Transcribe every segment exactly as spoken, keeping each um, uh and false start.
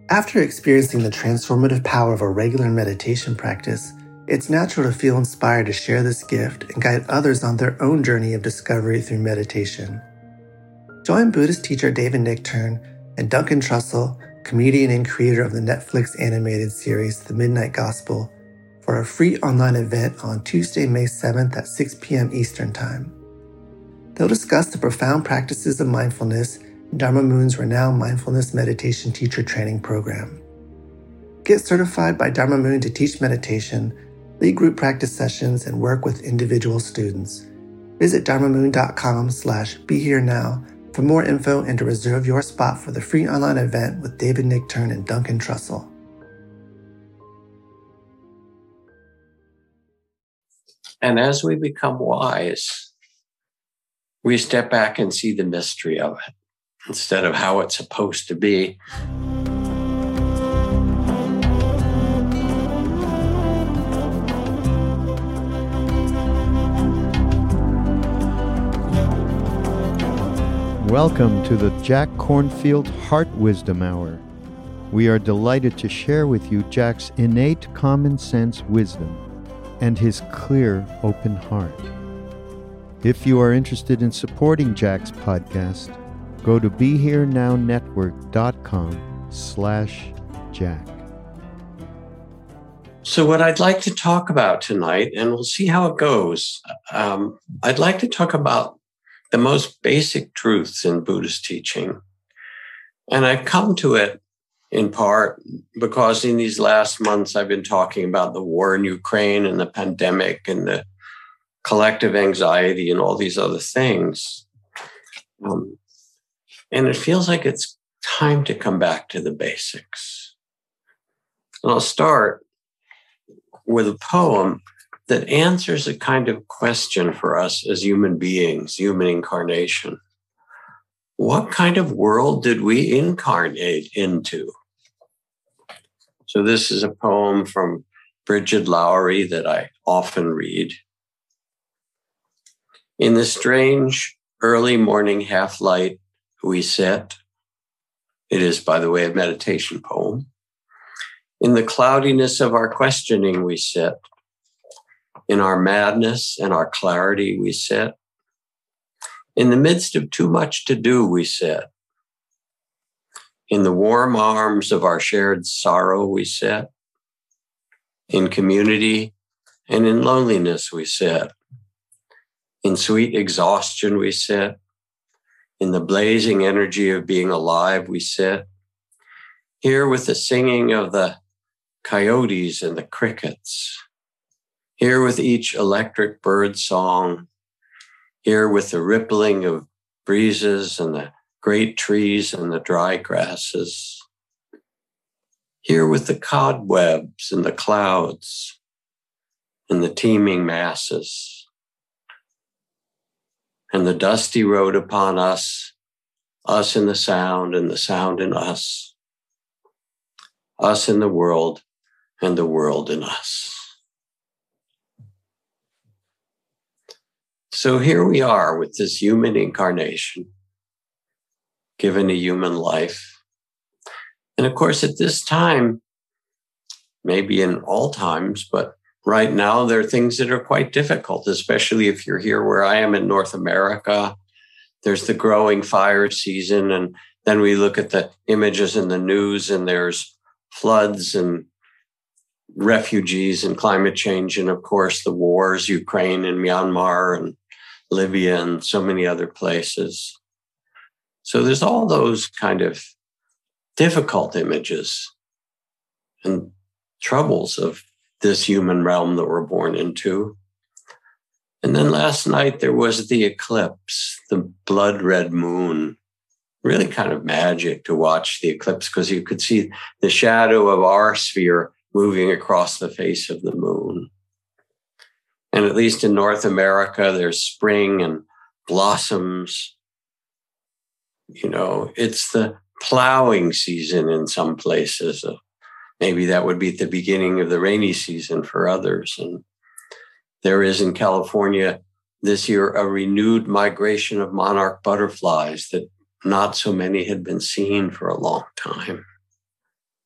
After experiencing the transformative power of a regular meditation practice, it's natural to feel inspired to share this gift and guide others on their own journey of discovery through meditation. Join Buddhist teacher David Nichtern and Duncan Trussell, comedian and creator of the Netflix animated series The Midnight Gospel, for a free online event on Tuesday, May seventh at six p.m. Eastern Time. They'll discuss the profound practices of mindfulness in Dharma Moon's renowned mindfulness meditation teacher training program. Get certified by Dharma Moon to teach meditation, lead group practice sessions, and work with individual students. Visit dharmamoon.com slash be here now for more info and to reserve your spot for the free online event with David Nichtern and Duncan Trussell. And as we become wise, we step back and see the mystery of it instead of how it's supposed to be. Welcome to the Jack Kornfield Heart Wisdom Hour. We are delighted to share with you Jack's innate common sense wisdom and his clear, open heart. If you are interested in supporting Jack's podcast, go to BeHereNowNetwork.com slash Jack. So what I'd like to talk about tonight, and we'll see how it goes, um, I'd like to talk about the most basic truths in Buddhist teaching. And I've come to it in part because in these last months, I've been talking about the war in Ukraine and the pandemic and the collective anxiety and all these other things. Um, and it feels like it's time to come back to the basics. And I'll start with a poem that answers a kind of question for us as human beings, human incarnation. What kind of world did we incarnate into? So this is a poem from Brigid Lowry that I often read. In the strange early morning half-light we sit. It is, by the way, a meditation poem. In the cloudiness of our questioning we sit. In our madness and our clarity we sit. In the midst of too much to do we sit. In the warm arms of our shared sorrow we sit. In community and in loneliness we sit. In sweet exhaustion we sit. In the blazing energy of being alive we sit. Here with the singing of the coyotes and the crickets. Here with each electric bird song, here with the rippling of breezes and the great trees and the dry grasses, here with the cobwebs and the clouds and the teeming masses, and the dusty road upon us, us in the sound and the sound in us, us in the world and the world in us. So here we are with this human incarnation, given a human life. And of course, at this time, maybe in all times, but right now, there are things that are quite difficult, especially if you're here where I am in North America. There's the growing fire season, and then we look at the images in the news, and there's floods and refugees and climate change, and of course, the wars, Ukraine and Myanmar and Libya and so many other places. So there's all those kind of difficult images and troubles of this human realm that we're born into. And then last night there was the eclipse, the blood red moon. Really kind of magic to watch the eclipse because you could see the shadow of our sphere moving across the face of the moon. And at least in North America, there's spring and blossoms. You know, it's the plowing season in some places. Maybe that would be at the beginning of the rainy season for others. And there is in California this year a renewed migration of monarch butterflies that not so many had been seen for a long time.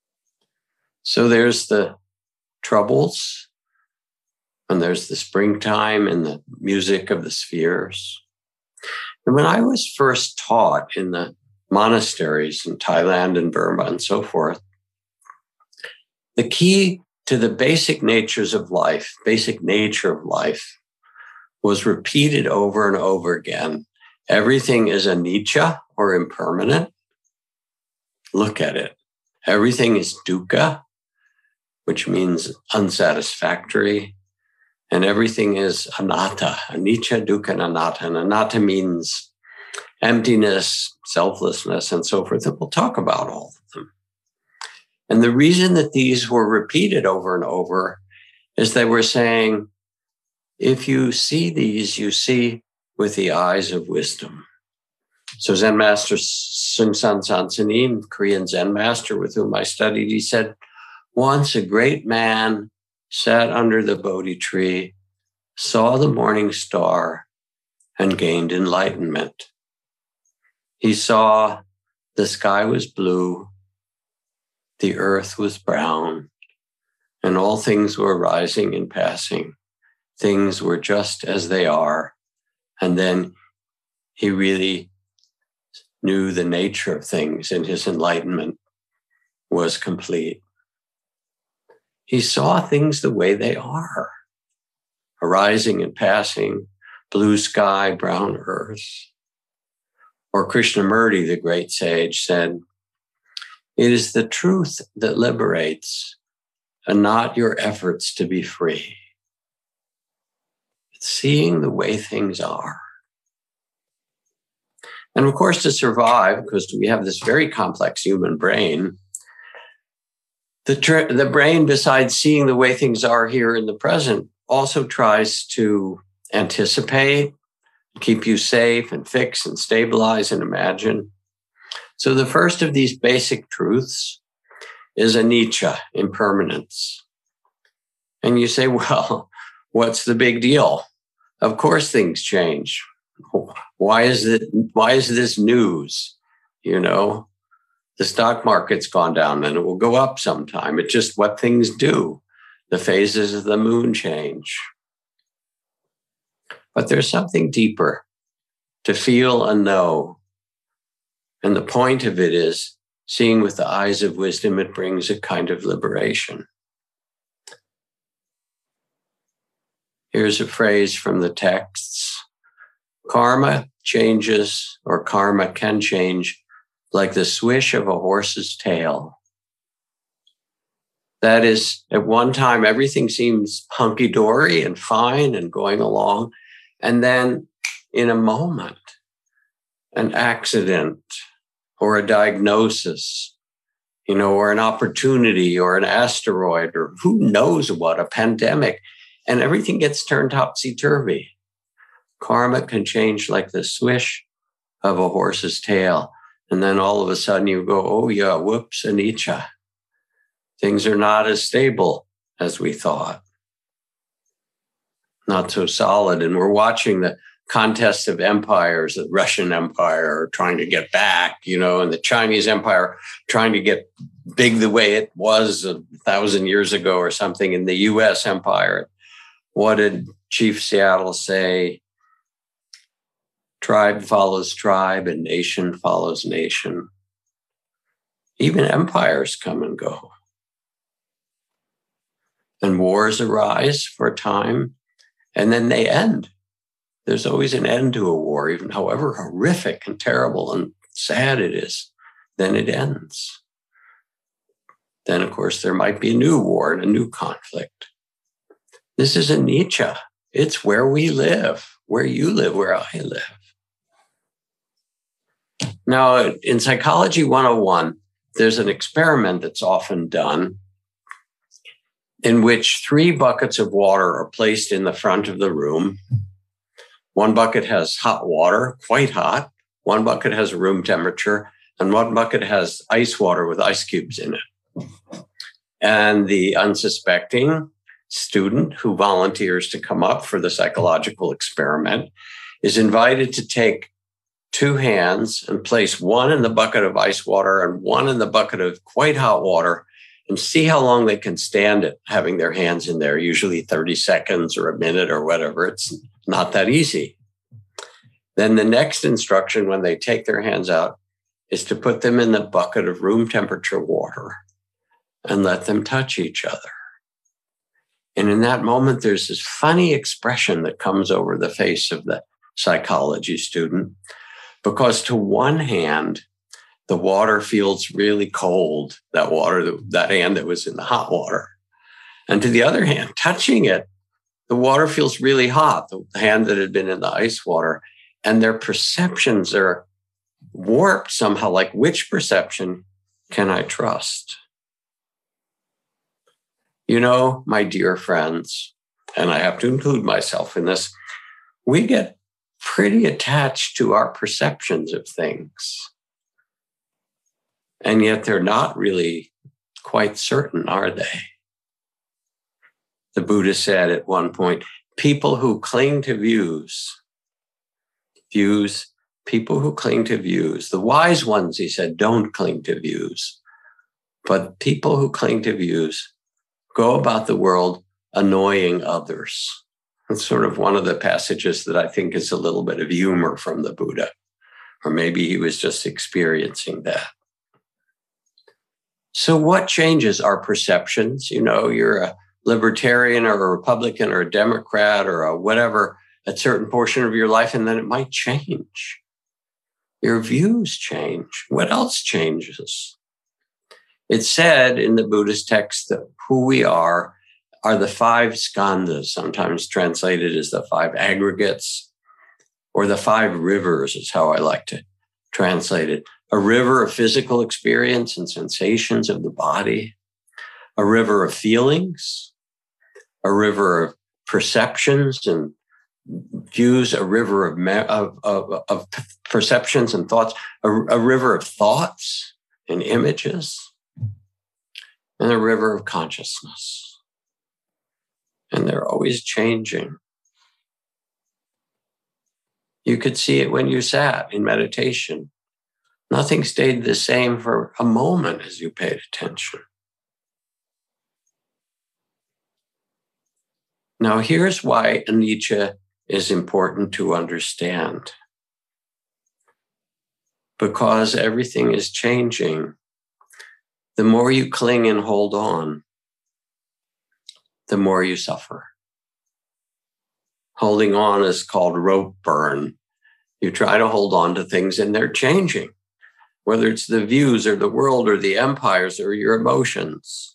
So there's the troubles, and there's the springtime and the music of the spheres. And when I was first taught in the monasteries in Thailand and Burma and so forth, the key to the basic natures of life, basic nature of life, was repeated over and over again. Everything is anicca, or impermanent. Look at it. Everything is dukkha, which means unsatisfactory. And everything is anatta, anicca, dukkha, and anatta. And anatta means emptiness, selflessness, and so forth. And we'll talk about all of them. And the reason that these were repeated over and over is they were saying, if you see these, you see with the eyes of wisdom. So Zen Master Seung San Sansanin, Korean Zen master with whom I studied, he said, once a great man sat under the Bodhi tree, saw the morning star, and gained enlightenment. He saw the sky was blue, the earth was brown, and all things were rising and passing. Things were just as they are. And then he really knew the nature of things, and his enlightenment was complete. He saw things the way they are, arising and passing, blue sky, brown earth. Or Krishnamurti, the great sage, said, it is the truth that liberates, and not your efforts to be free. It's seeing the way things are. And of course, to survive, because we have this very complex human brain, the, tr- the brain, besides seeing the way things are here in the present, also tries to anticipate, keep you safe and fix and stabilize and imagine. So the first of these basic truths is anicca, impermanence. And you say, well, what's the big deal? Of course things change. Why is it, why is this news? You know, the stock market's gone down and it will go up sometime. It's just what things do. The phases of the moon change. But there's something deeper to feel and know. And the point of it is seeing with the eyes of wisdom, it brings a kind of liberation. Here's a phrase from the texts. Karma changes, or karma can change, like the swish of a horse's tail. That is, at one time, everything seems hunky-dory and fine and going along. And then in a moment, an accident or a diagnosis, you know, or an opportunity or an asteroid or who knows what, a pandemic, and everything gets turned topsy-turvy. Karma can change like the swish of a horse's tail. And then all of a sudden you go, oh yeah, whoops, anicca. Things are not as stable as we thought. Not so solid. And we're watching the contest of empires, the Russian Empire trying to get back, you know, and the Chinese Empire trying to get big the way it was a thousand years ago or something, in the U S Empire. What did Chief Seattle say? Tribe follows tribe and nation follows nation. Even empires come and go. And wars arise for a time, and then they end. There's always an end to a war, even however horrific and terrible and sad it is, then it ends. Then, of course, there might be a new war and a new conflict. This is anicca. It's where we live, where you live, where I live. Now, in Psychology one oh one, there's an experiment that's often done in which three buckets of water are placed in the front of the room. One bucket has hot water, quite hot. One bucket has room temperature, and one bucket has ice water with ice cubes in it. And the unsuspecting student who volunteers to come up for the psychological experiment is invited to take two hands and place one in the bucket of ice water and one in the bucket of quite hot water and see how long they can stand it, having their hands in there, usually thirty seconds or a minute or whatever. It's not that easy. Then the next instruction when they take their hands out is to put them in the bucket of room temperature water and let them touch each other. And in that moment, there's this funny expression that comes over the face of the psychology student, because to one hand, the water feels really cold, that water, that hand that was in the hot water. And to the other hand, touching it, the water feels really hot, the hand that had been in the ice water. And their perceptions are warped somehow, like, which perception can I trust? You know, my dear friends, and I have to include myself in this, we get pretty attached to our perceptions of things. And yet they're not really quite certain, are they? The Buddha said at one point, people who cling to views, views, people who cling to views, the wise ones, he said, don't cling to views. But people who cling to views go about the world annoying others. It's sort of one of the passages that I think is a little bit of humor from the Buddha, or maybe he was just experiencing that. So what changes our perceptions? You know, you're a libertarian or a Republican or a Democrat or a whatever, a certain portion of your life, and then it might change. Your views change. What else changes? It's said in the Buddhist text that who we are are the five skandhas, sometimes translated as the five aggregates, or the five rivers is how I like to translate it. A river of physical experience and sensations of the body, a river of feelings, a river of perceptions and views, a river of, of, of, of perceptions and thoughts, a, a river of thoughts and images, and a river of consciousness. And they're always changing. You could see it when you sat in meditation. Nothing stayed the same for a moment as you paid attention. Now, here's why anicca is important to understand. Because everything is changing. The more you cling and hold on, the more you suffer. Holding on is called rope burn. You try to hold on to things and they're changing, whether it's the views or the world or the empires or your emotions.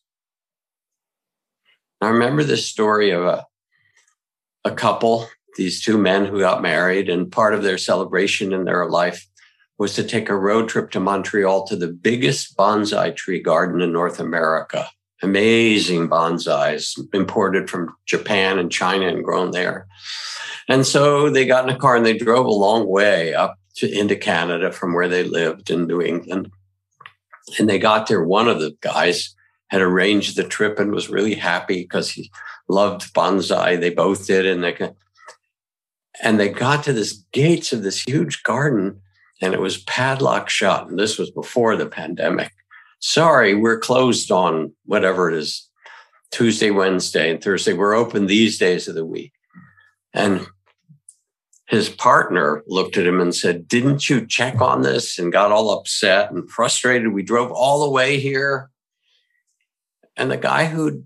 I remember this story of a, a couple, these two men who got married, and part of their celebration in their life was to take a road trip to Montreal to the biggest bonsai tree garden in North America. Amazing bonsais imported from Japan and China and grown there. And so they got in a car and they drove a long way up to, into Canada from where they lived in New England. And they got there. One of the guys had arranged the trip and was really happy because he loved bonsai. They both did. And they, and they got to this gates of this huge garden and it was padlocked shut. And this was before the pandemic. Sorry, we're closed on whatever it is, Tuesday, Wednesday, and Thursday. We're open these days of the week. And his partner looked at him and said, didn't you check on this? And got all upset and frustrated. We drove all the way here. And the guy who'd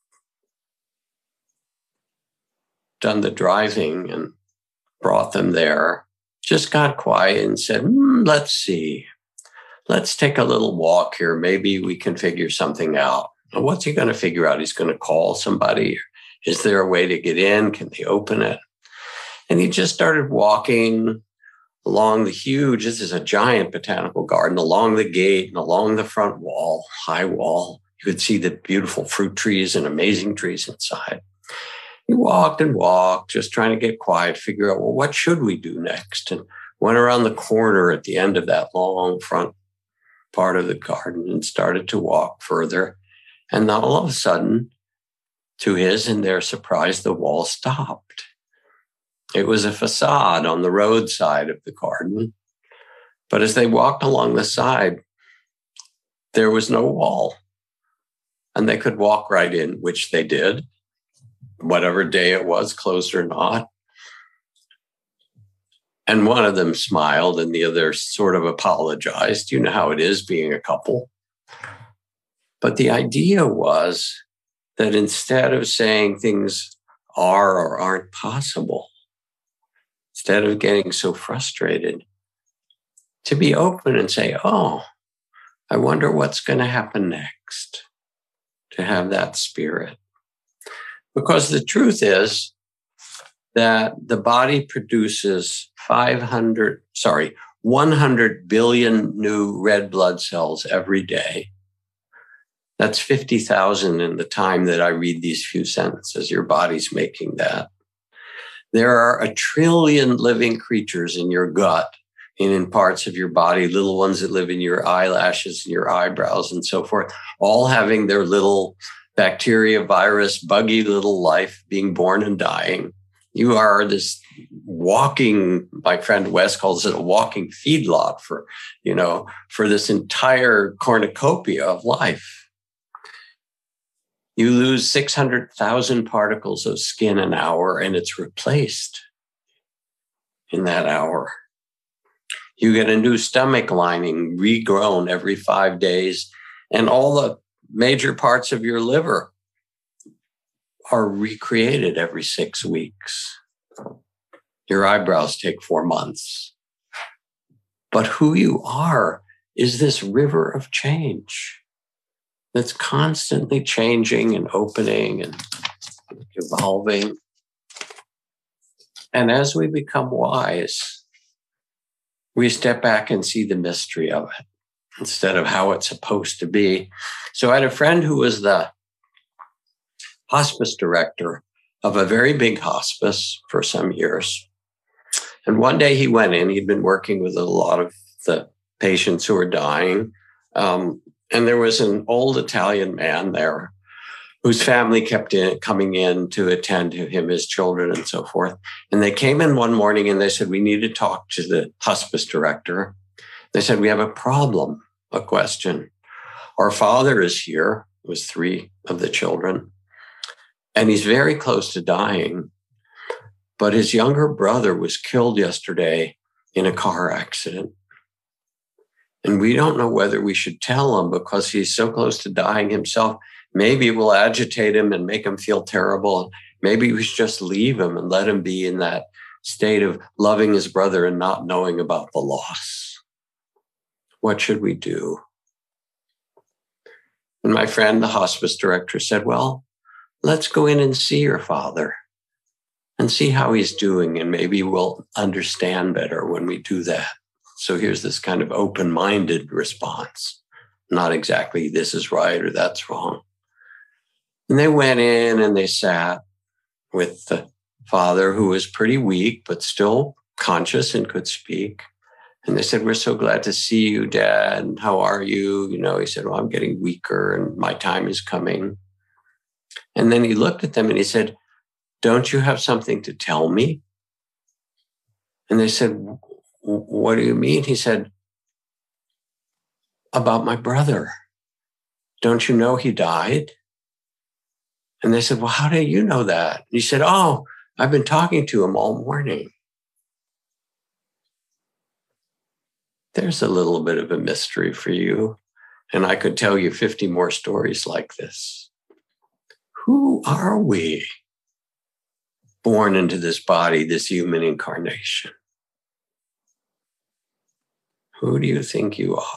done the driving and brought them there just got quiet and said, mm, let's see. Let's take a little walk here. Maybe we can figure something out. And what's he going to figure out? He's going to call somebody. Is there a way to get in? Can they open it? And he just started walking along the huge, this is a giant botanical garden, along the gate and along the front wall, high wall. You could see the beautiful fruit trees and amazing trees inside. He walked and walked, just trying to get quiet, figure out, well, what should we do next? And went around the corner at the end of that long front part of the garden and started to walk further. And then all of a sudden, to his and their surprise, the wall stopped. It was a facade on the roadside of the garden. But as they walked along the side, there was no wall. and they could walk right in, which they did, whatever day it was, closed or not. And one of them smiled and the other sort of apologized. You know how it is being a couple. But the idea was that instead of saying things are or aren't possible, instead of getting so frustrated, to be open and say, oh, I wonder what's going to happen next, to have that spirit. Because the truth is that the body produces five hundred, sorry, one hundred billion new red blood cells every day. That's fifty thousand in the time that I read these few sentences. Your body's making that. There are a trillion living creatures in your gut and in parts of your body, little ones that live in your eyelashes and your eyebrows and so forth, all having their little bacteria, virus, buggy little life, being born and dying. You are this walking, my friend Wes calls it a walking feedlot for, you know, for this entire cornucopia of life. You lose six hundred thousand particles of skin an hour, and it's replaced in that hour. You get a new stomach lining, regrown every five days, and all the major parts of your liver are recreated every six weeks. Your eyebrows take four months. But who you are is this river of change that's constantly changing and opening and evolving. And as we become wise, we step back and see the mystery of it instead of how it's supposed to be. So I had a friend who was the hospice director of a very big hospice for some years. And one day he went in, he'd been working with a lot of the patients who were dying. Um, and there was an old Italian man there whose family kept in, coming in to attend to him, his children and so forth. And they came in one morning and they said, we need to talk to the hospice director. They said, we have a problem, a question. Our father is here, it was three of the children, and he's very close to dying. But his younger brother was killed yesterday in a car accident. And we don't know whether we should tell him because he's so close to dying himself. Maybe it will agitate him and make him feel terrible. Maybe we should just leave him and let him be in that state of loving his brother and not knowing about the loss. What should we do? And my friend, the hospice director, said, well, let's go in and see your father and see how he's doing. And maybe we'll understand better when we do that. So here's this kind of open-minded response. Not exactly this is right or that's wrong. And they went in and they sat with the father, who was pretty weak, but still conscious and could speak. And they said, we're so glad to see you, Dad. And how are you? You know, he said, well, I'm getting weaker and my time is coming. And then he looked at them and he said, don't you have something to tell me? And they said, what do you mean? He said, about my brother. Don't you know he died? And they said, well, how do you know that? And he said, oh, I've been talking to him all morning. There's a little bit of a mystery for you. And I could tell you fifty more stories like this. Who are we? Born into this body, this human incarnation. Who do you think you are?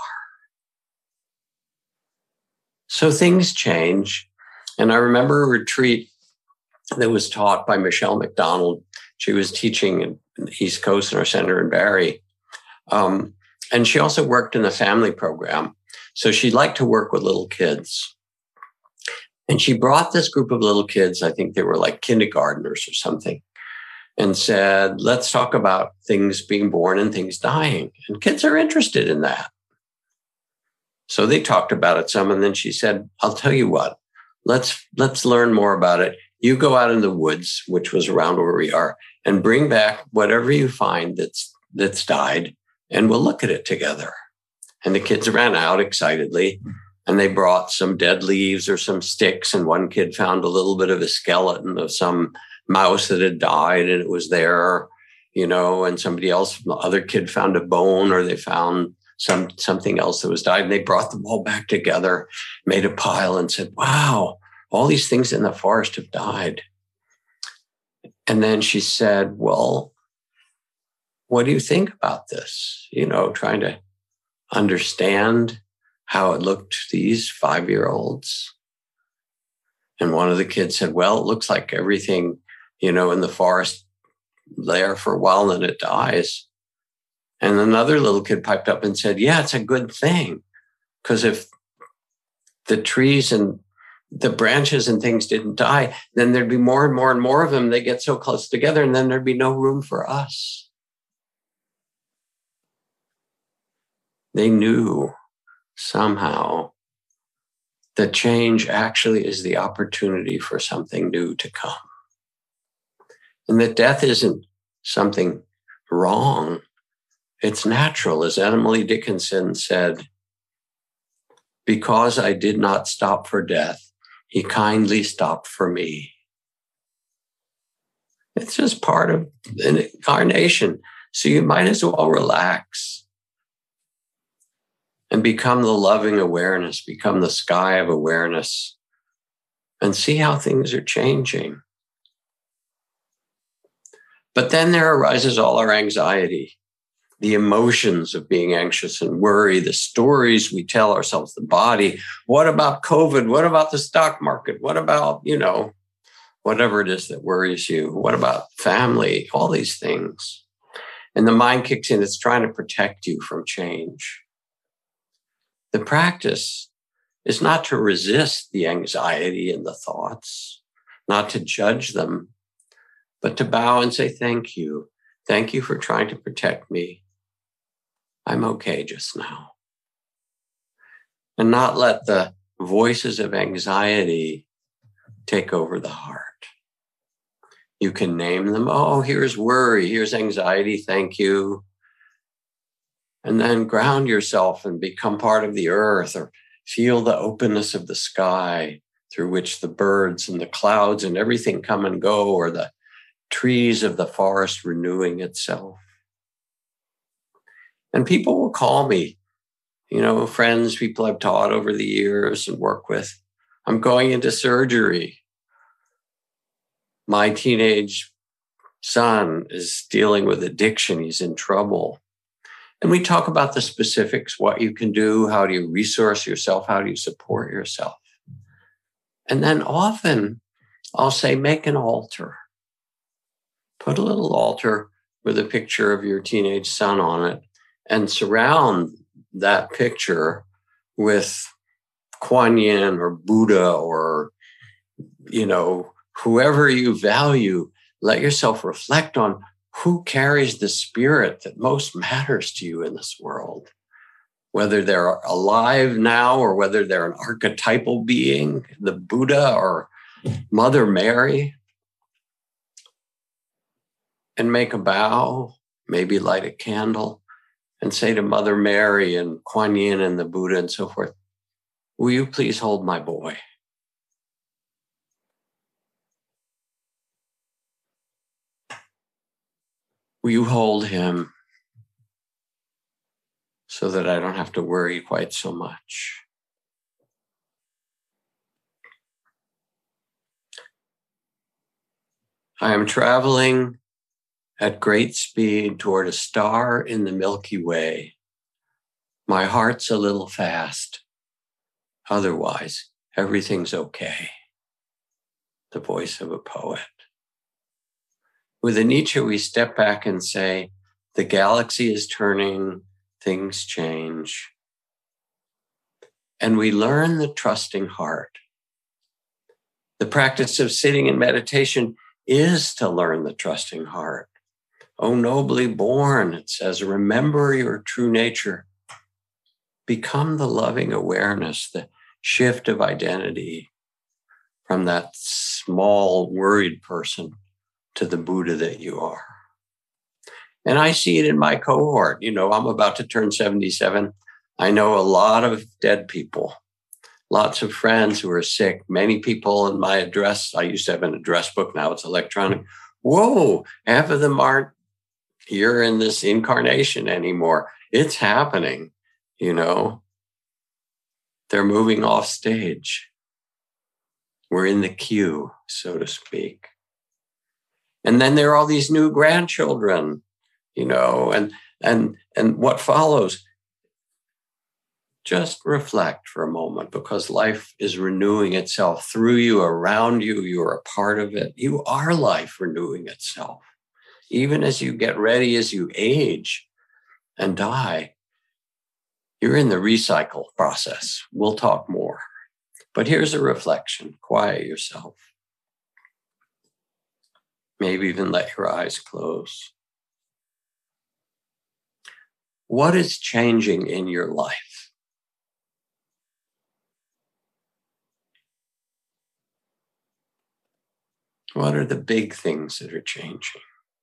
So things change. And I remember a retreat that was taught by Michelle McDonald. She was teaching in the East Coast in our center in Barrie. Um, and she also worked in the family program. So she liked to work with little kids. And she brought this group of little kids, I think they were like kindergartners or something, and said, let's talk about things being born and things dying. And kids are interested in that. So they talked about it some. And then she said, I'll tell you what, let's, let's learn more about it. You go out in the woods, which was around where we are, and bring back whatever you find that's, that's died, and we'll look at it together. And the kids ran out excitedly. And they brought some dead leaves or some sticks, and one kid found a little bit of a skeleton of some mouse that had died, and it was there, you know, and somebody else, the other kid found a bone, or they found some something else that was died, and they brought them all back together, made a pile, and said, wow, all these things in the forest have died. And then she said, well, what do you think about this? You know, trying to understand how it looked to these five-year-olds. And one of the kids said, well, it looks like everything, you know, in the forest there for a while, and then it dies. And another little kid piped up and said, yeah, it's a good thing. Because if the trees and the branches and things didn't die, then there'd be more and more and more of them. They get so close together, and then there'd be no room for us. They knew somehow that change actually is the opportunity for something new to come. And that death isn't something wrong. It's natural. As Emily Dickinson said, because I did not stop for death, he kindly stopped for me. It's just part of an incarnation. So you might as well relax and become the loving awareness, become the sky of awareness, and see how things are changing. But then there arises all our anxiety, the emotions of being anxious and worry, the stories we tell ourselves, the body. What about COVID? What about the stock market? What about, you know, whatever it is that worries you? What about family? All these things. And the mind kicks in. It's trying to protect you from change. The practice is not to resist the anxiety and the thoughts, not to judge them, but to bow and say, thank you. Thank you for trying to protect me. I'm okay just now. And not let the voices of anxiety take over the heart. You can name them. Oh, here's worry. Here's anxiety. Thank you. And then ground yourself and become part of the earth, or feel the openness of the sky through which the birds and the clouds and everything come and go, or the trees of the forest renewing itself. And people will call me, you know, friends, people I've taught over the years and work with. I'm going into surgery. My teenage son is dealing with addiction. He's in trouble. And we talk about the specifics, what you can do, how do you resource yourself, how do you support yourself. And then often I'll say, make an altar. Put a little altar with a picture of your teenage son on it, and surround that picture with Kuan Yin or Buddha or, you know, whoever you value. Let yourself reflect on who carries the spirit that most matters to you in this world, whether they're alive now or whether they're an archetypal being, the Buddha or Mother Mary. And make a bow, maybe light a candle, and say to Mother Mary and Kuan Yin and the Buddha and so forth, will you please hold my boy? Will you hold him so that I don't have to worry quite so much? I am traveling at great speed toward a star in the Milky Way. My heart's a little fast. Otherwise, everything's okay. The voice of a poet. With Anicca, we step back and say, the galaxy is turning, things change. And we learn the trusting heart. The practice of sitting in meditation is to learn the trusting heart. O nobly born, it says, remember your true nature. Become the loving awareness, the shift of identity from that small, worried person to the Buddha that you are. And I see it in my cohort. You know, I'm about to turn seventy-seven. I know a lot of dead people. lots of friends who are sick. Many people in my address, I used to have an address book, now it's electronic. Whoa, half of them aren't here in this incarnation anymore. It's happening, you know. They're moving off stage. We're in the queue, so to speak. And then there are all these new grandchildren, you know, and and and what follows. Just reflect for a moment, because life is renewing itself through you, around you. You're a part of it. You are life renewing itself. Even as you get ready, as you age and die, you're in the recycle process. We'll talk more. But here's a reflection. Quiet yourself. Maybe even let your eyes close. What is changing in your life? What are the big things that are changing?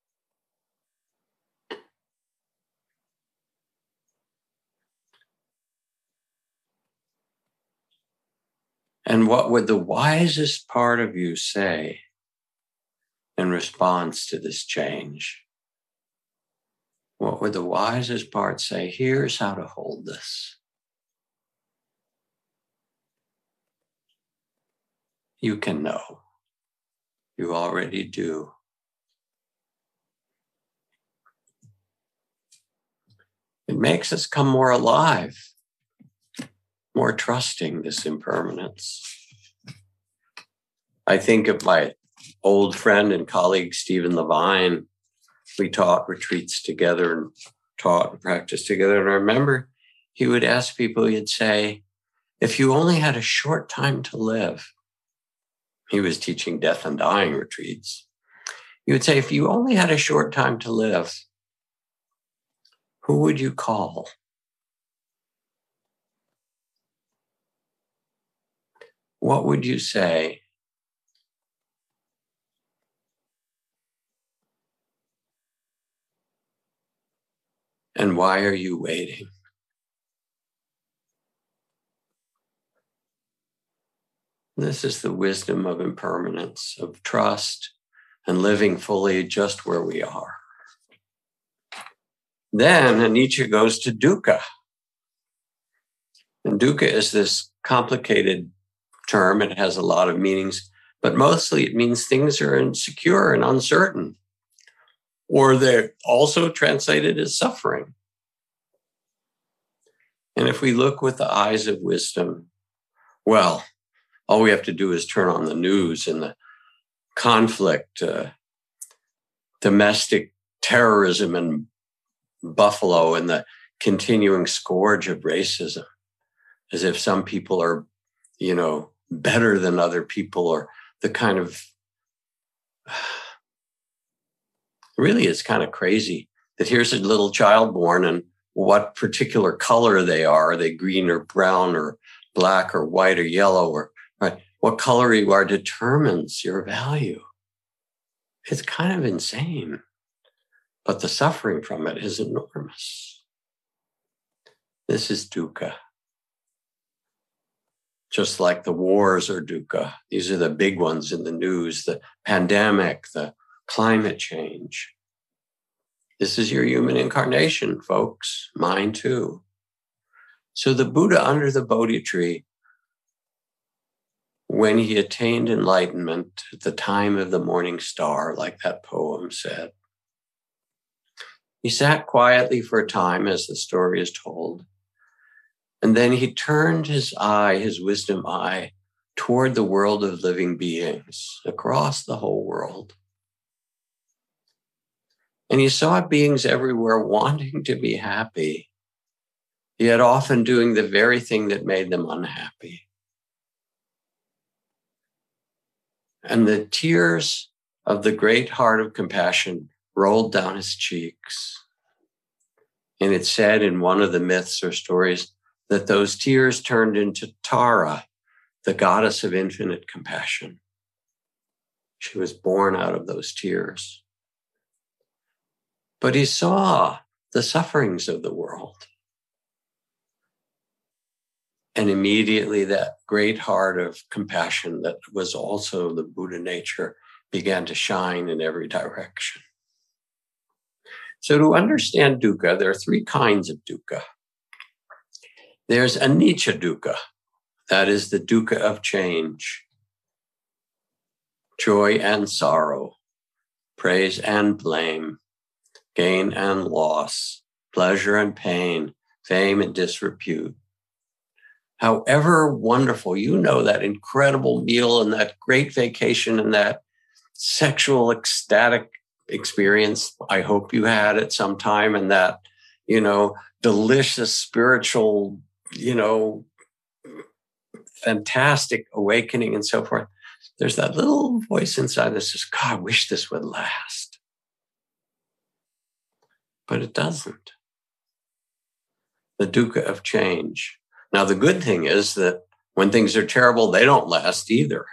And what would the wisest part of you say in response to this change? What would the wisest part say? Here's how to hold this. You can know. You already do. It makes us come more alive, more trusting this impermanence. I think of my old friend and colleague, Stephen Levine. We taught retreats together and taught and practiced together. And I remember he would ask people, he'd say, if you only had a short time to live, he was teaching death and dying retreats. He would say, if you only had a short time to live, who would you call? What would you say? And why are you waiting? This is the wisdom of impermanence, of trust, and living fully just where we are. Then Anicca goes to dukkha. And dukkha is this complicated term. It has a lot of meanings, but mostly it means things are insecure and uncertain, or they're also translated as suffering. And if we look with the eyes of wisdom, well, all we have to do is turn on the news and the conflict, uh, domestic terrorism in Buffalo, and the continuing scourge of racism, as if some people are, you know, better than other people, or the kind of, really it's kind of crazy that here's a little child born, and what particular color they are, are they green or brown or black or white or yellow, or right, what color you are determines your value. It's kind of insane, but the suffering from it is enormous. This is dukkha. Just like the wars are dukkha. These are the big ones in the news, the pandemic, the climate change. This is your human incarnation, folks. Mine too. So the Buddha under the Bodhi tree, when he attained enlightenment at the time of the morning star, like that poem said, he sat quietly for a time, as the story is told, and then he turned his eye, his wisdom eye, toward the world of living beings across the whole world. And he saw beings everywhere wanting to be happy, yet often doing the very thing that made them unhappy. And the tears of the great heart of compassion rolled down his cheeks. And it said in one of the myths or stories that those tears turned into Tara, the goddess of infinite compassion. She was born out of those tears. But he saw the sufferings of the world. And immediately that great heart of compassion that was also the Buddha nature began to shine in every direction. So to understand dukkha, there are three kinds of dukkha. There's anicca dukkha. That is the dukkha of change. Joy and sorrow, praise and blame, gain and loss, pleasure and pain, fame and disrepute. However wonderful, you know, that incredible meal and that great vacation and that sexual ecstatic experience I hope you had at some time, and that, you know, delicious spiritual, you know, fantastic awakening and so forth. There's that little voice inside that says, God, I wish this would last. But it doesn't. The dukkha of change. Now, the good thing is that when things are terrible, they don't last either.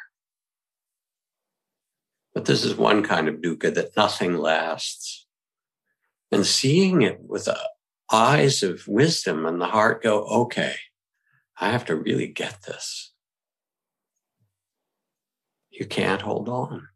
But this is one kind of dukkha, that nothing lasts. And seeing it with the eyes of wisdom and the heart go, okay, I have to really get this. You can't hold on.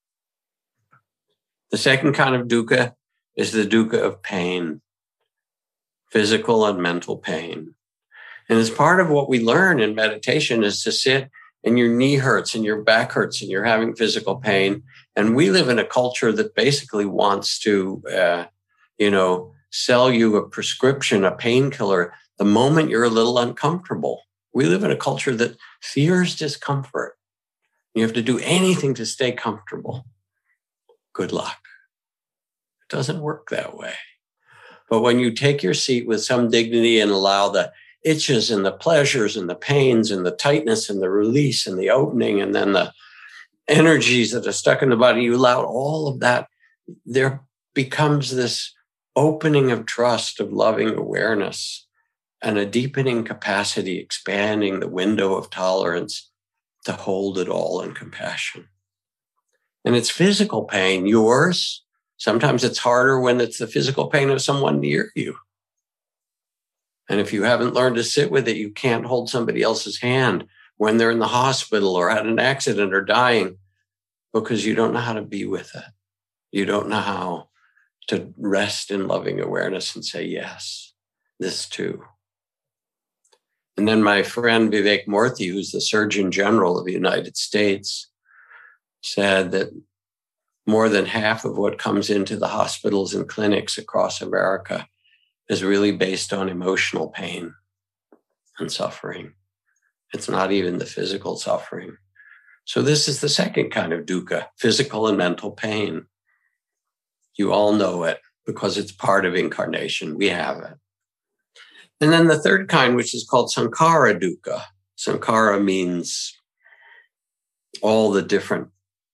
The second kind of dukkha is the dukkha of pain, physical and mental pain. And as part of what we learn in meditation is to sit and your knee hurts and your back hurts and you're having physical pain. And we live in a culture that basically wants to, uh, you know, sell you a prescription, a painkiller, the moment you're a little uncomfortable. We live in a culture that fears discomfort. You have to do anything to stay comfortable. Good luck. It doesn't work that way. But when you take your seat with some dignity and allow the itches and the pleasures and the pains and the tightness and the release and the opening and then the energies that are stuck in the body, you allow all of that, there becomes this opening of trust, of loving awareness, and a deepening capacity, expanding the window of tolerance to hold it all in compassion. And it's physical pain, yours. Sometimes it's harder when it's the physical pain of someone near you. And if you haven't learned to sit with it, you can't hold somebody else's hand when they're in the hospital or had an accident or dying, because you don't know how to be with it. You don't know how to rest in loving awareness and say, yes, this too. And then my friend Vivek Murthy, who's the Surgeon General of the United States, said that more than half of what comes into the hospitals and clinics across America is really based on emotional pain and suffering. It's not even the physical suffering. So this is the second kind of dukkha, physical and mental pain. You all know it because it's part of incarnation. We have it. And then the third kind, which is called sankhara dukkha. Sankhara means all the different,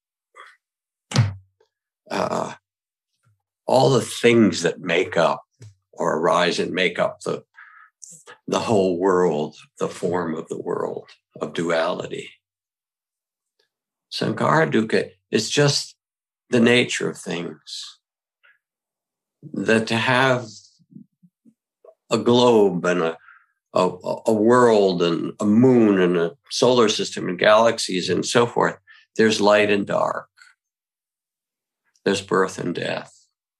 uh, all the things that make up or arise and make up the, the whole world, the form of the world of duality. Sankhara dukkha is just the nature of things. That to have a globe and a, a, a world and a moon and a solar system and galaxies and so forth, there's light and dark. There's birth and death.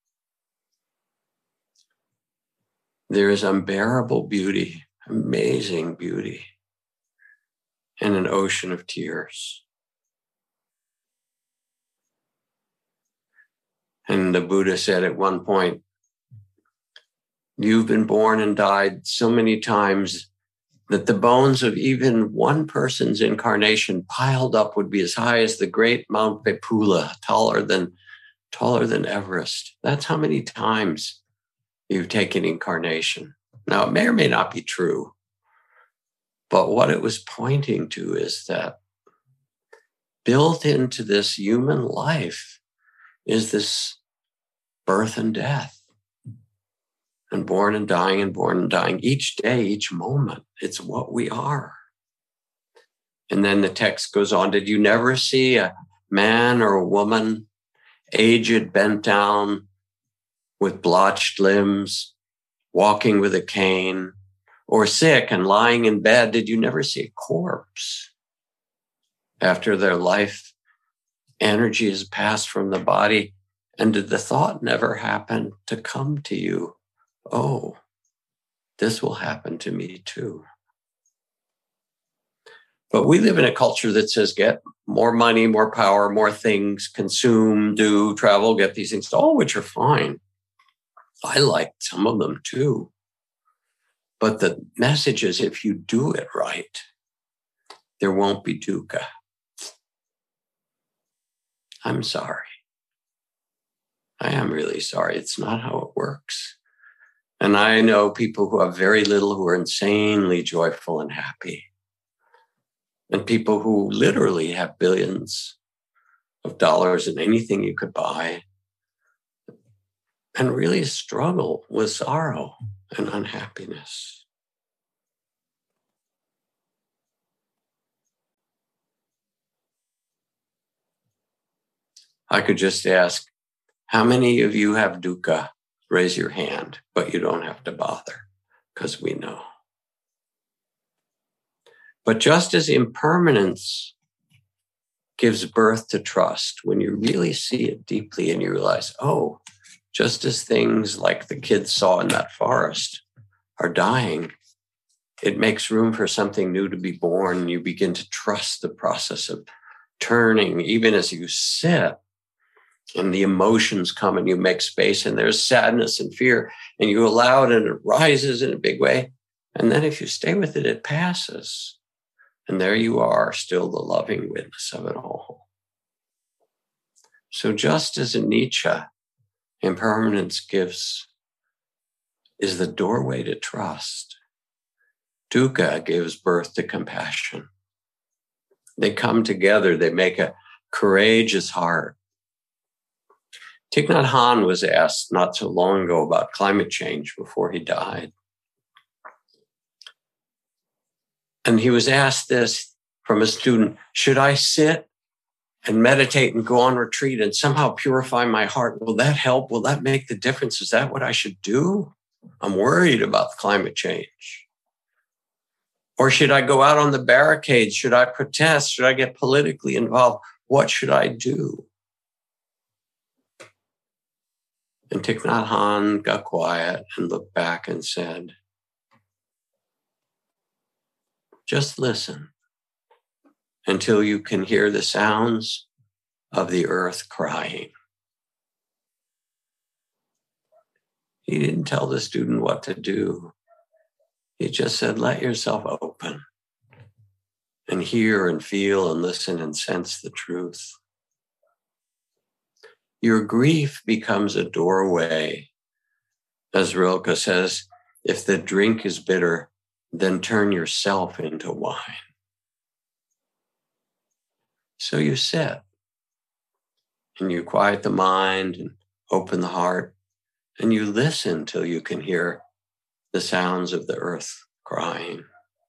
There is unbearable beauty, amazing beauty, and an ocean of tears. And the Buddha said at one point, you've been born and died so many times that the bones of even one person's incarnation piled up would be as high as the great Mount Pepula, taller than, taller than Everest. That's how many times you've taken incarnation. Now, it may or may not be true, but what it was pointing to is that built into this human life is this birth and death, and born and dying and born and dying each day, each moment. It's what we are. And then the text goes on, did you never see a man or a woman, aged, bent down, with blotched limbs, walking with a cane, or sick and lying in bed, did you never see a corpse? After their life energy is passed from the body, and did the thought never happen to come to you? Oh, this will happen to me too. But we live in a culture that says get more money, more power, more things, consume, do, travel, get these things, all which are fine. I like some of them too. But the message is if you do it right, there won't be dukkha. I'm sorry. I am really sorry. It's not how it works. And I know people who have very little who are insanely joyful and happy. And people who literally have billions of dollars in anything you could buy and really struggle with sorrow and unhappiness. I could just ask, how many of you have dukkha? Raise your hand, but you don't have to bother because we know. But just as impermanence gives birth to trust, when you really see it deeply and you realize, oh, just as things like the kids saw in that forest are dying, it makes room for something new to be born. You begin to trust the process of turning, even as you sit. And the emotions come and you make space and there's sadness and fear and you allow it and it rises in a big way. And then if you stay with it, it passes. And there you are, still the loving witness of it all. So just as in Nietzsche, impermanence gives, is the doorway to trust. Dukkha gives birth to compassion. They come together, they make a courageous heart. Thich Nhat Hanh was asked not so long ago about climate change before he died. And he was asked this from a student, should I sit and meditate and go on retreat and somehow purify my heart? Will that help? Will that make the difference? Is that what I should do? I'm worried about climate change. Or should I go out on the barricades? Should I protest? Should I get politically involved? What should I do? And Thich Nhat Hanh got quiet and looked back and said, just listen until you can hear the sounds of the earth crying. He didn't tell the student what to do. He just said, let yourself open and hear and feel and listen and sense the truth. Your grief becomes a doorway. As Rilke says, if the drink is bitter, then turn yourself into wine. So you sit and you quiet the mind and open the heart and you listen till you can hear the sounds of the earth crying.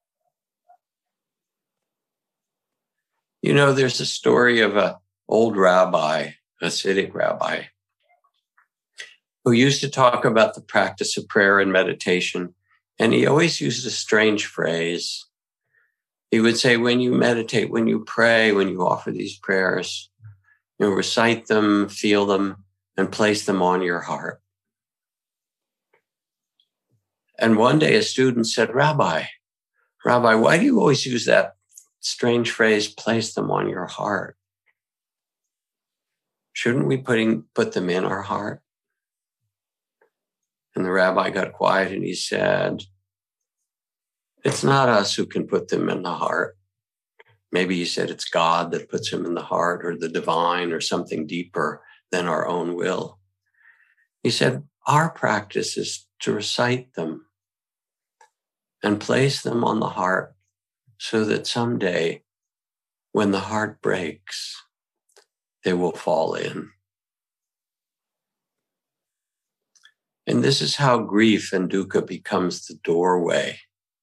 You know, there's a story of an old rabbi, a Hasidic rabbi, who used to talk about the practice of prayer and meditation. And he always used a strange phrase. He would say, when you meditate, when you pray, when you offer these prayers, you know, recite them, feel them, and place them on your heart. And one day a student said, Rabbi, Rabbi, why do you always use that strange phrase, place them on your heart? Shouldn't we putting, put them in our heart? And the rabbi got quiet and he said, it's not us who can put them in the heart. Maybe he said it's God that puts them in the heart, or the divine, or something deeper than our own will. He said, our practice is to recite them and place them on the heart so that someday when the heart breaks, they will fall in. And this is how grief and dukkha becomes the doorway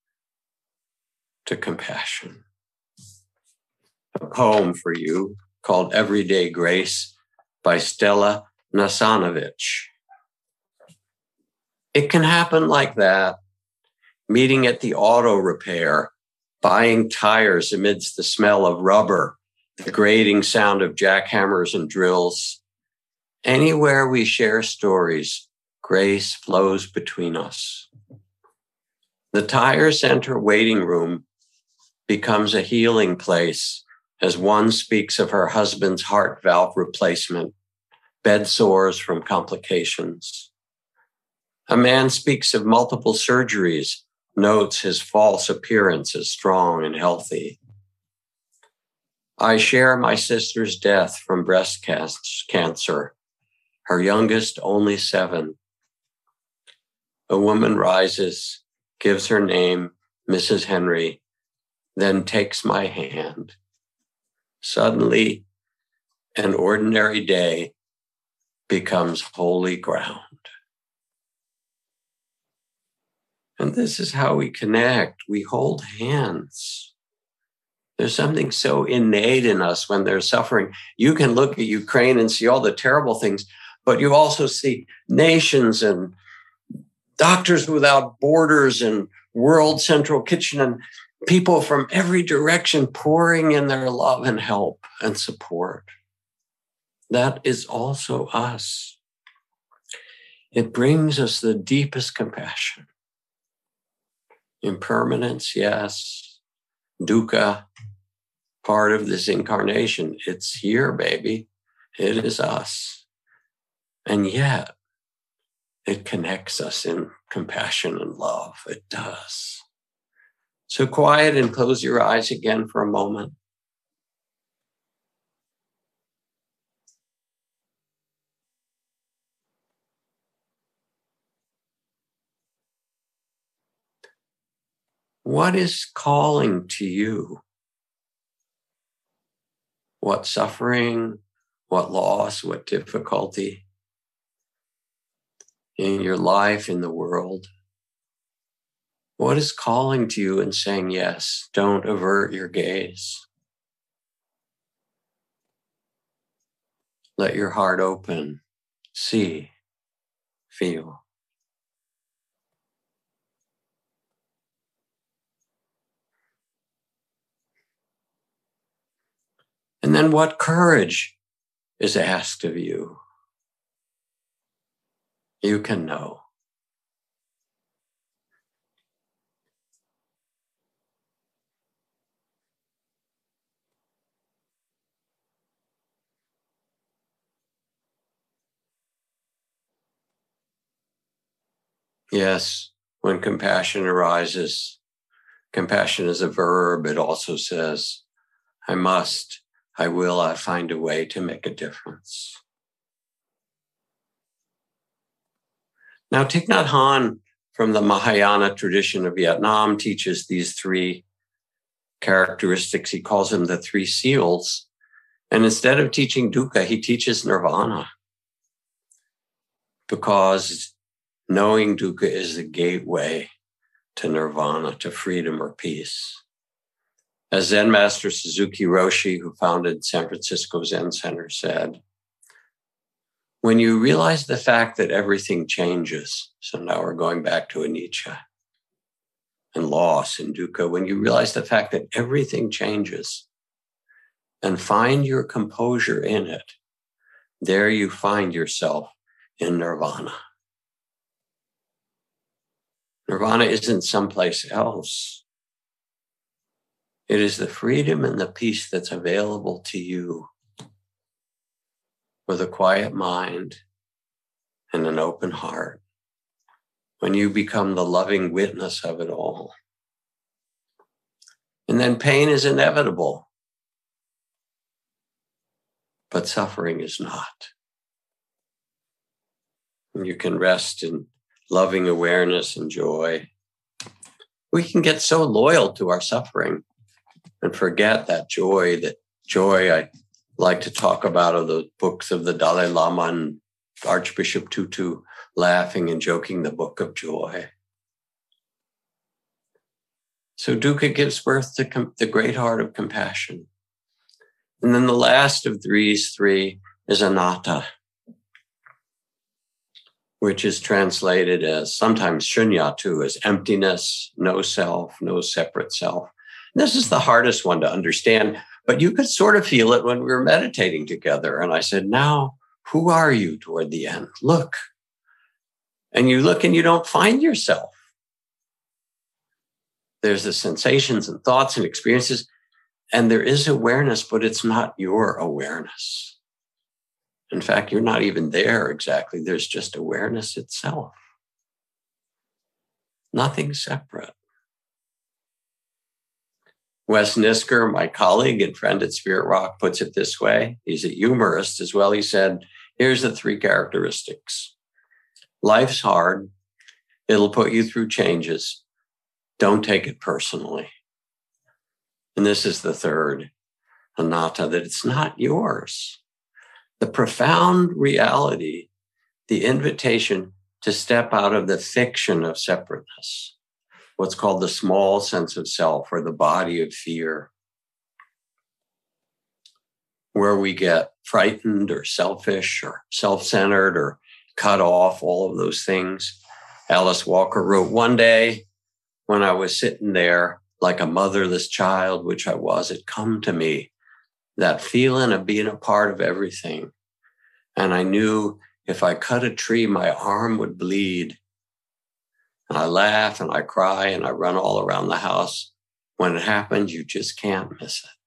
to compassion. A poem for you called Everyday Grace by Stella Nasanovich. It can happen like that. meeting at the auto repair, buying tires amidst the smell of rubber, the grating sound of jackhammers and drills. Anywhere we share stories, grace flows between us. The tire center waiting room becomes a healing place as one speaks of her husband's heart valve replacement, bed sores from complications. A man speaks of multiple surgeries, notes his false appearance as strong and healthy. I share my sister's death from breast cancer, her youngest only seven. A woman rises, gives her name, Missus Henry, then takes my hand. Suddenly, an ordinary day becomes holy ground. And this is how we connect. We hold hands. There's something so innate in us when there's suffering. You can look at Ukraine and see all the terrible things, but you also see nations and Doctors Without Borders and World Central Kitchen and people from every direction pouring in their love and help and support. That is also us. It brings us the deepest compassion. Impermanence, yes. Dukkha, part of this incarnation. It's here, baby. It is us. And yet, it connects us in compassion and love. It does. So quiet and close your eyes again for a moment. What is calling to you? What suffering, what loss, what difficulty in your life, in the world? What is calling to you and saying yes? Don't avert your gaze. Let your heart open, see, feel. And then what courage is asked of you? You can know. Yes, when compassion arises, compassion is a verb. It also says, I must, I will, I find a way to make a difference. Now, Thich Nhat Hanh from the Mahayana tradition of Vietnam teaches these three characteristics. He calls them the three seals. And instead of teaching dukkha, he teaches nirvana. Because knowing dukkha is the gateway to nirvana, to freedom or peace. As Zen Master Suzuki Roshi, who founded San Francisco Zen Center, said, when you realize the fact that everything changes, so now we're going back to anicca and loss and dukkha, when you realize the fact that everything changes and find your composure in it, there you find yourself in nirvana. Nirvana isn't someplace else. It is the freedom and the peace that's available to you with a quiet mind and an open heart when you become the loving witness of it all. And then pain is inevitable, but suffering is not. And you can rest in loving awareness and joy. We can get so loyal to our suffering and forget that joy, that joy I like to talk about of the books of the Dalai Lama and Archbishop Tutu, laughing and joking, the book of joy. So dukkha gives birth to com- the great heart of compassion. And then the last of these three is anatta. which is translated as sometimes shunyatu, as emptiness, no self, no separate self. And this is the hardest one to understand, but you could sort of feel it when we were meditating together. And I said, now, who are you toward the end? Look. And you look and you don't find yourself. There's the sensations and thoughts and experiences, and there is awareness, but it's not your awareness. In fact, you're not even there exactly. There's just awareness itself. Nothing separate. Wes Nisker, my colleague and friend at Spirit Rock, puts it this way. He's a humorist as well. He said, here's the three characteristics. Life's hard. It'll put you through changes. Don't take it personally. And this is the third, anatta, that it's not yours. The profound reality, the invitation to step out of the fiction of separateness, what's called the small sense of self or the body of fear, where we get frightened or selfish or self-centered or cut off, all of those things. Alice Walker wrote, one day when I was sitting there like a motherless child, which I was, it come to me, that feeling of being a part of everything. And I knew if I cut a tree, my arm would bleed. And I laugh and I cry and I run all around the house. When it happens, you just can't miss it.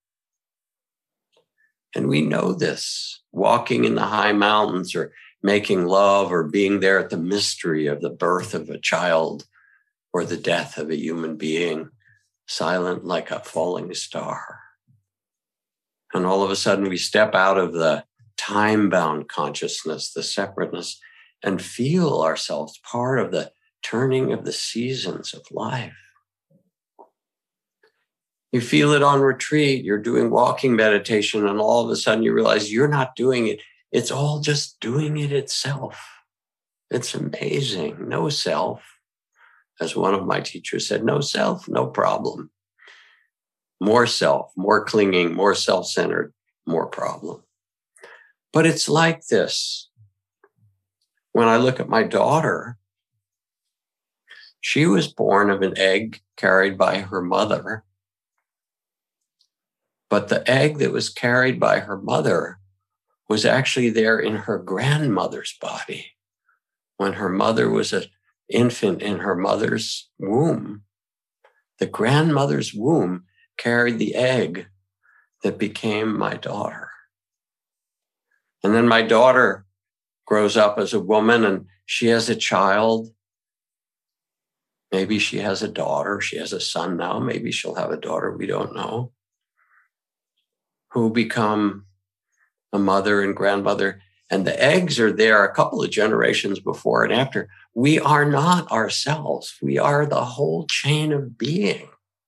And we know this, walking in the high mountains or making love or being there at the mystery of the birth of a child or the death of a human being, silent like a falling star. And all of a sudden we step out of the time-bound consciousness, the separateness, and feel ourselves part of the turning of the seasons of life. You feel it on retreat, you're doing walking meditation, and all of a sudden you realize you're not doing it. It's all just doing it itself. It's amazing. No self. As one of my teachers said, no self, no problem. More self, more clinging, more self-centered, more problem. But it's like this. When I look at my daughter, she was born of an egg carried by her mother. But the egg that was carried by her mother was actually there in her grandmother's body. When her mother was an infant in her mother's womb, the grandmother's womb carried the egg that became my daughter. And then my daughter grows up as a woman and she has a child. Maybe she has a daughter. She has a son now. Maybe she'll have a daughter. We don't know. Who become a mother and grandmother. And the eggs are there a couple of generations before and after. We are not ourselves. We are the whole chain of being.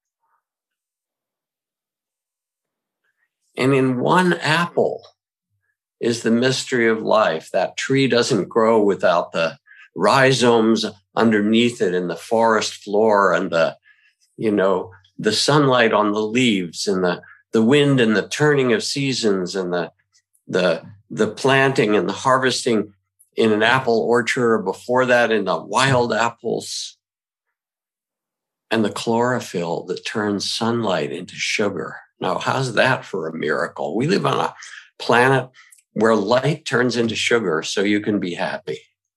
And in one apple is the mystery of life. That tree doesn't grow without the rhizomes underneath it and the forest floor and the, you know, the sunlight on the leaves and the, the wind and the turning of seasons and the, the, the planting and the harvesting in an apple orchard, or before that in the wild apples, and the chlorophyll that turns sunlight into sugar. Now, how's that for a miracle? We live on a planet where light turns into sugar so you can be happy.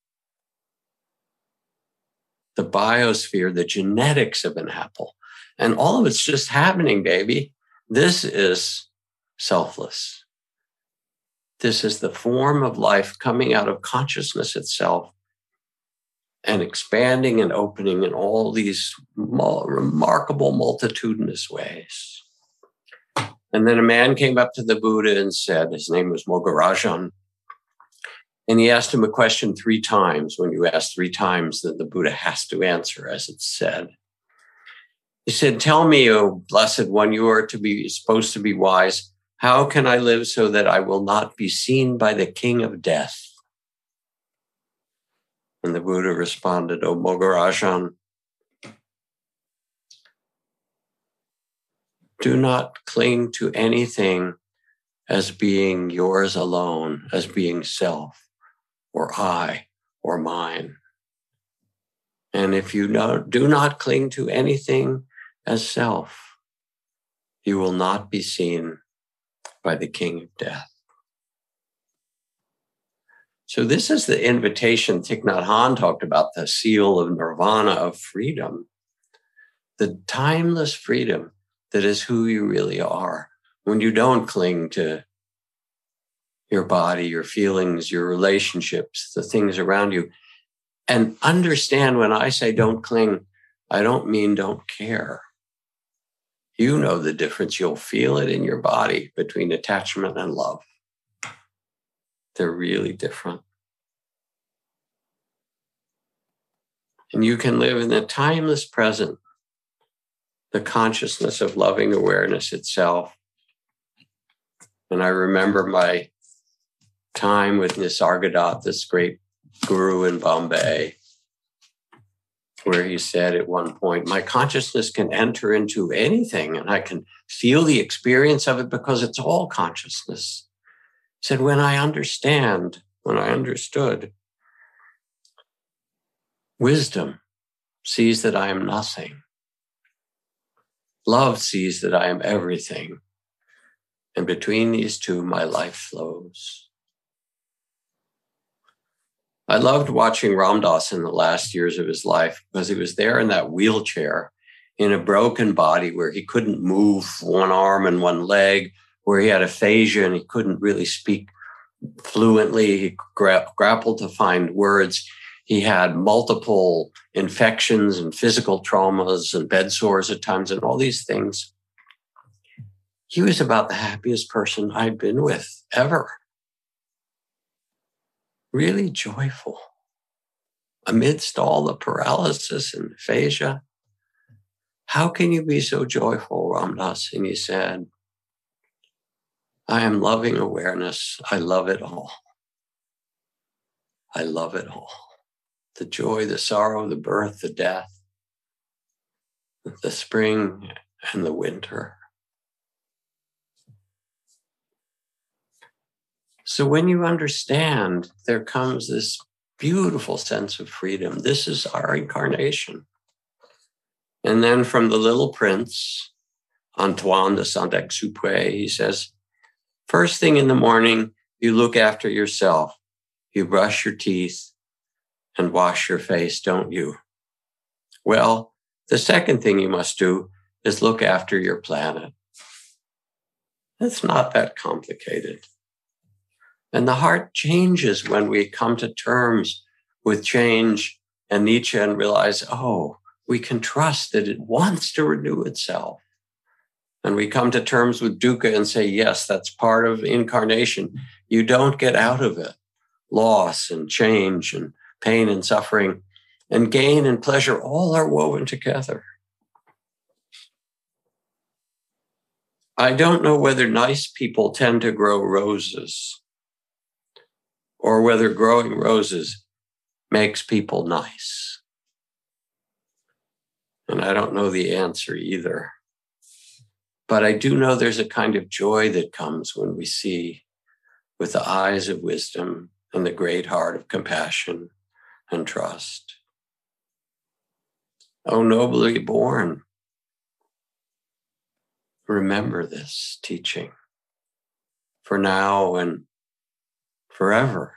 The biosphere, the genetics of an apple, and all of it's just happening, baby. This is selfless. This is the form of life coming out of consciousness itself and expanding and opening in all these remarkable, multitudinous ways. And then a man came up to the Buddha and said, his name was Mogarajan, and he asked him a question three times. When you ask three times, then the Buddha has to answer, as it's said. He said, tell me, O blessed one, you are to be supposed to be wise. How can I live so that I will not be seen by the king of death? And the Buddha responded, O Mogarajan, do not cling to anything as being yours alone, as being self or I or mine. And if you do not cling to anything as self, you will not be seen by the King of Death. So this is the invitation Thich Nhat Hanh talked about, the seal of nirvana, of freedom, the timeless freedom that is who you really are. When you don't cling to your body, your feelings, your relationships, the things around you. And understand when I say don't cling, I don't mean don't care. You know the difference. You'll feel it in your body between attachment and love. They're really different. And you can live in the timeless present, the consciousness of loving awareness itself. And I remember my time with Nisargadatta, this great guru in Bombay, where he said at one point, my consciousness can enter into anything and I can feel the experience of it because it's all consciousness. He said, when I understand, when I understood, wisdom sees that I am nothing. Love sees that I am everything. And between these two, my life flows. I loved watching Ram Dass in the last years of his life because he was there in that wheelchair in a broken body where he couldn't move one arm and one leg, where he had aphasia and he couldn't really speak fluently. He gra- grappled to find words. He had multiple infections and physical traumas and bed sores at times and all these things. He was about the happiest person I'd been with ever. Really joyful. Amidst all the paralysis and aphasia, how can you be so joyful, Ram Dass? And he said, I am loving awareness. I love it all. I love it all. The joy, the sorrow, the birth, the death, the spring and the winter. So when you understand, there comes this beautiful sense of freedom. This is our incarnation. And then from the Little Prince, Antoine de Saint-Exupéry, he says, first thing in the morning, you look after yourself. You brush your teeth and wash your face, don't you? Well, the second thing you must do is look after your planet. It's not that complicated. And the heart changes when we come to terms with change and Nietzsche and realize, oh, we can trust that it wants to renew itself. And we come to terms with dukkha and say, yes, that's part of incarnation. You don't get out of it. Loss and change and pain and suffering and gain and pleasure all are woven together. I don't know whether nice people tend to grow roses or whether growing roses makes people nice. And I don't know the answer either. But I do know there's a kind of joy that comes when we see with the eyes of wisdom and the great heart of compassion and trust. Oh, nobly born. Remember this teaching for now and forever.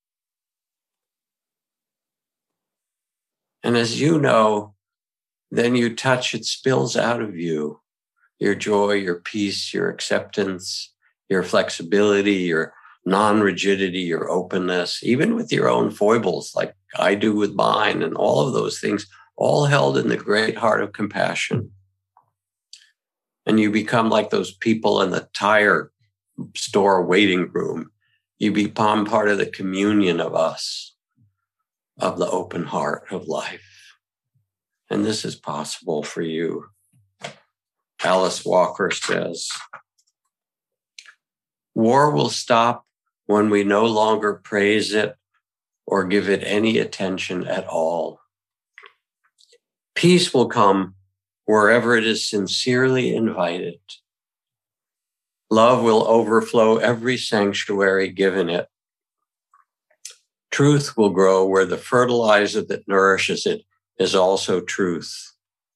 And as you know, then you touch, it spills out of you. Your joy, your peace, your acceptance, your flexibility, your non-rigidity, your openness, even with your own foibles, like I do with mine, and all of those things, all held in the great heart of compassion. And you become like those people in the tire store waiting room. You become part of the communion of us, of the open heart of life. And this is possible for you. Alice Walker says, war will stop when we no longer praise it or give it any attention at all. Peace will come wherever it is sincerely invited. Love will overflow every sanctuary given it. Truth will grow where the fertilizer that nourishes it is also truth.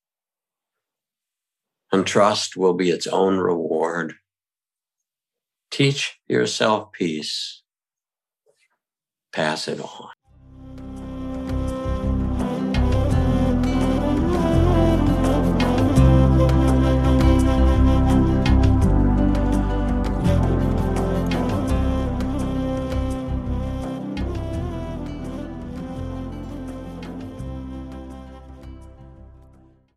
And trust will be its own reward. Teach yourself peace. Pass it on.